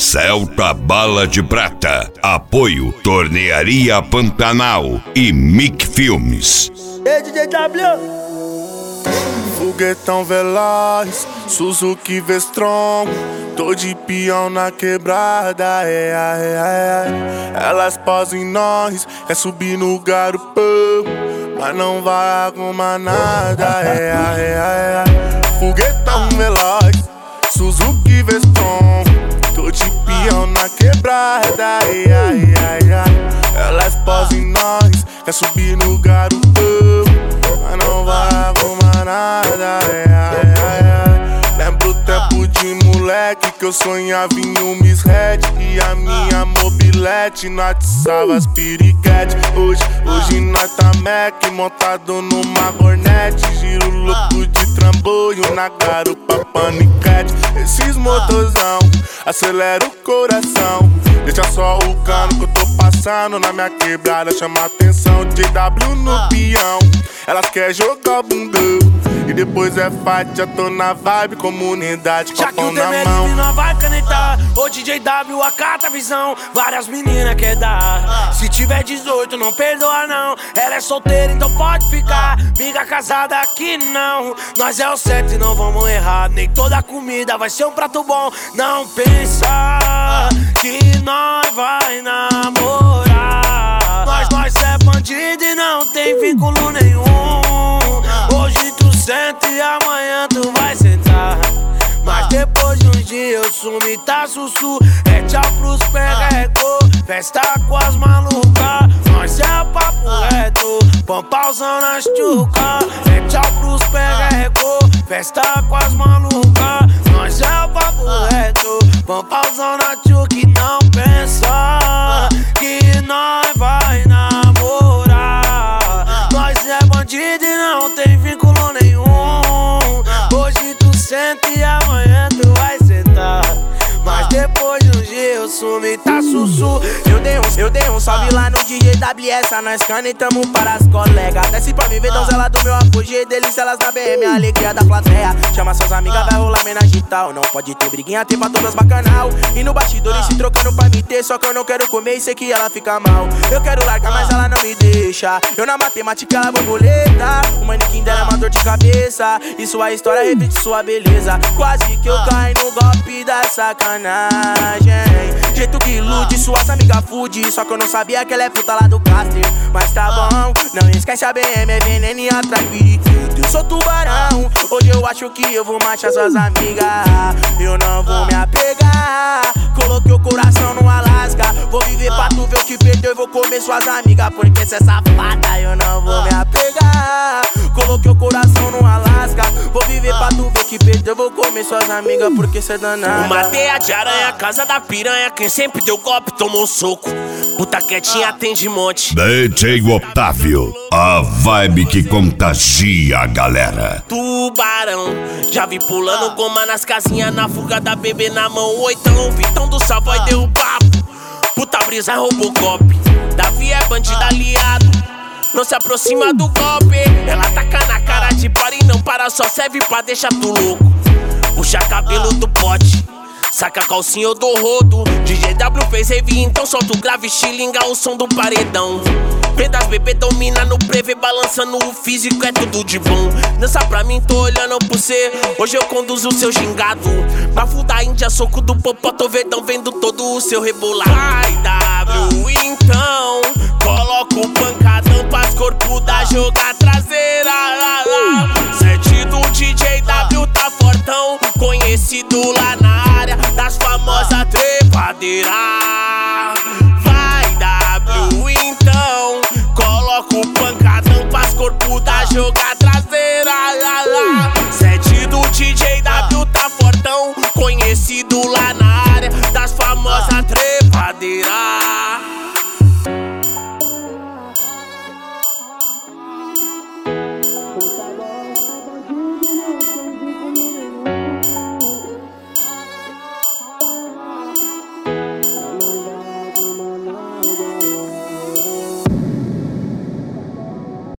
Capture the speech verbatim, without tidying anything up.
Celta Bala de Prata. Apoio Tornearia Pantanal e Mic Filmes. Ei, D J W! Foguetão veloz, Suzuki V-Strom. Tô de peão na quebrada, é, é, é. Elas posam em nós, é subir no garupão, mas não vai arrumar nada, é, é, é. Foguetão veloz, Suzuki V-Strom. Tô de peão na quebrada, é, é, é. Elas posam em nós, é subir no garupão, mas não vai arrumar nada, é, é, é. Lembro o tempo de moleque que eu sonhava em um Miss Red e a minha mobilete não atiçava as piriquete. Hoje, hoje nós tá Mac montado numa Hornet, giro louco de trambolho na garupa paniquete. Esses motorzão acelera o coração, deixa só o cano que eu tô passando na minha quebrada, chama atenção. D W no peão, elas quer jogar bundão e depois é fight, já tô na vibe, comunidade com a pão na mão. Não vai canetar, o D J W acata a visão, várias meninas quer dar. Se tiver dezoito não perdoa não, ela é solteira então pode ficar. Miga casada aqui não, nós é o certo e não vamos errar. Nem toda comida vai ser um prato bom. Não pensa que nós vai namorar, Nós, nós é bandido e não tem vínculo nenhum. Hoje tu senta e amanhã tu vai sentar, mas depois de uns dias eu sumo e tá sussu. É tchau pros perrecô, festa com as malucas, nós é o papo reto, pampauzão nas tchuca. É tchau pros perrecô, festa com as malucas, nós é o papo reto, pampauzão na tchuca. E não pensa que nós vai namorar, nós é bandido e não tem vínculo nenhum. Hoje tu senta e amanhã tu vai sentar, mas depois de um dia eu sumo e tá sussu. Eu dei um, eu dei um salve lá no D J W S, nós canetamos para as colegas. Desce pra mim ver donzela do meu apogeu, delícia elas na B M, a alegria da plateia. Chama suas amigas, vai rolar homenagem e tal. Não pode ter briguinha, tem pra todas bacanal. E no bastidor se trocando pra me ter, só que eu não quero comer e sei que ela fica mal. Eu quero largar, mas ela não me deixa. Eu na matemática ela borboleta, o manequim dela é uma dor de cabeça, e sua história repete sua beleza. Quase que eu caio no golpe da sacanagem, jeito que ilude suas amigas fude, só que eu não sabia que ela é puta lá do Caster. Mas tá bom, não esquece a B M, é veneno e atrai periquito. Eu sou tubarão, hoje eu acho que eu vou machar suas amigas. Eu não vou me apegar, coloquei o coração no Alasca. Vou viver pra tu ver o que perdeu e vou comer suas amigas, porque cê é safada. Eu não vou me apegar, coloquei o coração no Alasca. Vou viver pra tu ver o que perdeu, vou comer suas amigas, porque cê é danada. Uma teia de aranha, casa da piranha, quem sempre deu golpe tomou um soco. Puta quietinha tem de monte. D J Otávio, a vibe que contagia a galera. Tubarão, já vi pulando goma nas casinhas, na fuga da bebê na mão. Oitão, Vitão do Savoy deu o papo. Puta brisa Robocop, Davi é bandido aliado, não se aproxima do golpe. Ela taca na cara de para e não para, só serve pra deixar tu louco. Puxa cabelo do pote, saca a calcinha do rodo. D J W fez rave, então solta o grave, xilinga o som do paredão. Vê das bebê domina no prevê, balançando o físico, é tudo de bom. Dança pra mim, tô olhando pro cê, hoje eu conduzo o seu gingado. Bafo da Índia, soco do popó, tô vedão, vendo todo o seu rebolar. Vai W, então coloca o pancadão pras corpo da joga traseira. Sete do D J W tá fortão, conhecido lá na área das famosas trepadeiras. Vai W, então coloca o pancadão pras corpo da jogada.